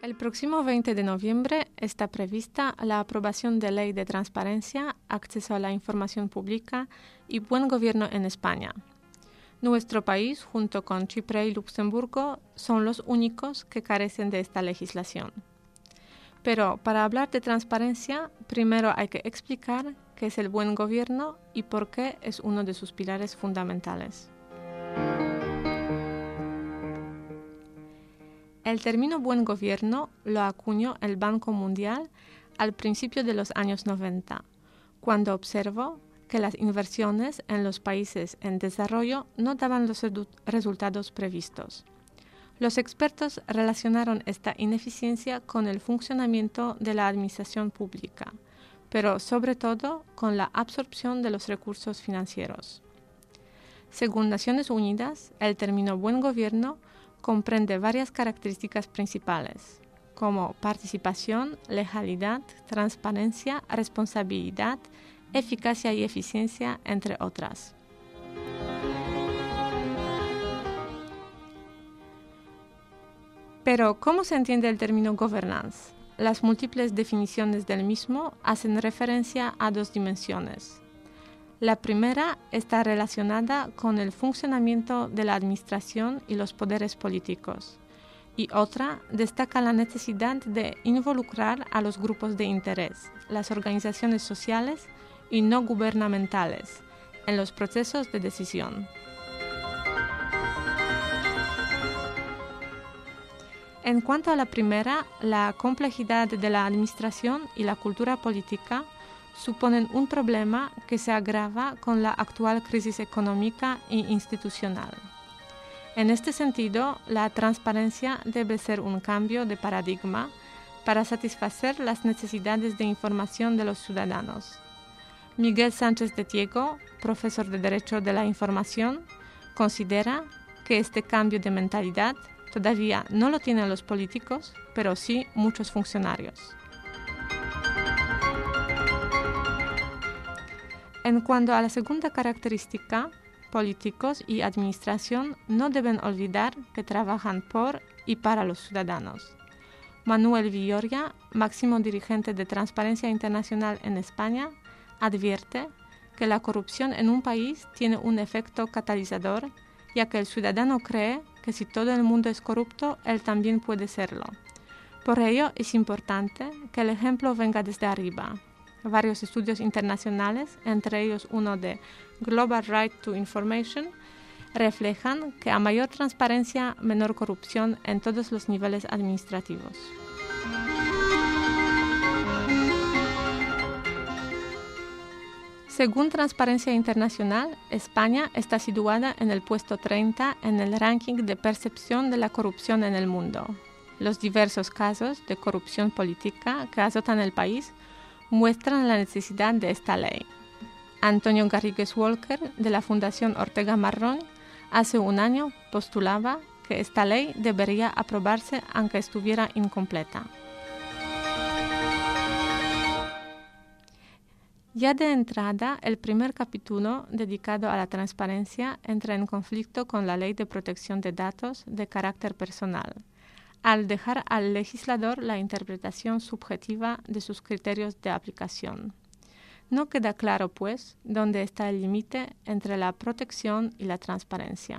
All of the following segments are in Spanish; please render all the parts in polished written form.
El próximo 20 de noviembre está prevista la aprobación de Ley de Transparencia, Acceso a la Información Pública y Buen Gobierno en España. Nuestro país, junto con Chipre y Luxemburgo, son los únicos que carecen de esta legislación. Pero para hablar de transparencia, primero hay que explicar qué es el buen gobierno y por qué es uno de sus pilares fundamentales. El término buen gobierno lo acuñó el Banco Mundial al principio de los años 90, cuando observó que las inversiones en los países en desarrollo no daban los resultados previstos. Los expertos relacionaron esta ineficiencia con el funcionamiento de la administración pública, pero sobre todo con la absorción de los recursos financieros. Según Naciones Unidas, el término buen gobierno comprende varias características principales, como participación, legalidad, transparencia, responsabilidad, eficacia y eficiencia, entre otras. Pero, ¿cómo se entiende el término governance? Las múltiples definiciones del mismo hacen referencia a dos dimensiones. La primera está relacionada con el funcionamiento de la administración y los poderes políticos, y otra destaca la necesidad de involucrar a los grupos de interés, las organizaciones sociales y no gubernamentales, en los procesos de decisión. En cuanto a la primera, la complejidad de la administración y la cultura política suponen un problema que se agrava con la actual crisis económica e institucional. En este sentido, la transparencia debe ser un cambio de paradigma para satisfacer las necesidades de información de los ciudadanos. Miguel Sánchez de Diego, profesor de Derecho de la Información, considera que este cambio de mentalidad todavía no lo tienen los políticos, pero sí muchos funcionarios. En cuanto a la segunda característica, políticos y administración no deben olvidar que trabajan por y para los ciudadanos. Manuel Villoria, máximo dirigente de Transparencia Internacional en España, advierte que la corrupción en un país tiene un efecto catalizador, ya que el ciudadano cree que si todo el mundo es corrupto, él también puede serlo. Por ello, es importante que el ejemplo venga desde arriba. Varios estudios internacionales, entre ellos uno de Global Right to Information, reflejan que a mayor transparencia, menor corrupción en todos los niveles administrativos. Según Transparencia Internacional, España está situada en el puesto 30 en el ranking de percepción de la corrupción en el mundo. Los diversos casos de corrupción política que azotan el país muestran la necesidad de esta ley. Antonio Garrigues Walker, de la Fundación Ortega Marrón, hace un año postulaba que esta ley debería aprobarse aunque estuviera incompleta. Ya de entrada, el primer capítulo dedicado a la transparencia entra en conflicto con la Ley de Protección de Datos de carácter personal, al dejar al legislador la interpretación subjetiva de sus criterios de aplicación. No queda claro, pues, dónde está el límite entre la protección y la transparencia.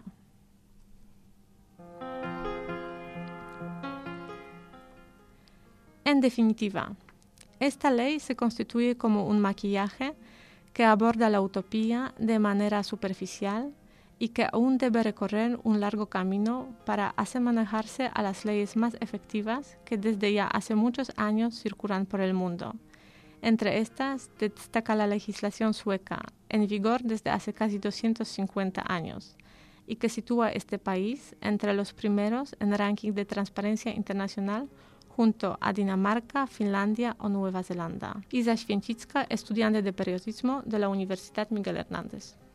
En definitiva, esta ley se constituye como un maquillaje que aborda la utopía de manera superficial y que aún debe recorrer un largo camino para asemejarse a las leyes más efectivas que desde ya hace muchos años circulan por el mundo. Entre estas destaca la legislación sueca, en vigor desde hace casi 250 años, y que sitúa este país entre los primeros en el ranking de transparencia internacional junto a Dinamarca, Finlandia o Nueva Zelanda. Iza Święcicka, estudiante de periodismo de la Universidad Miguel Hernández.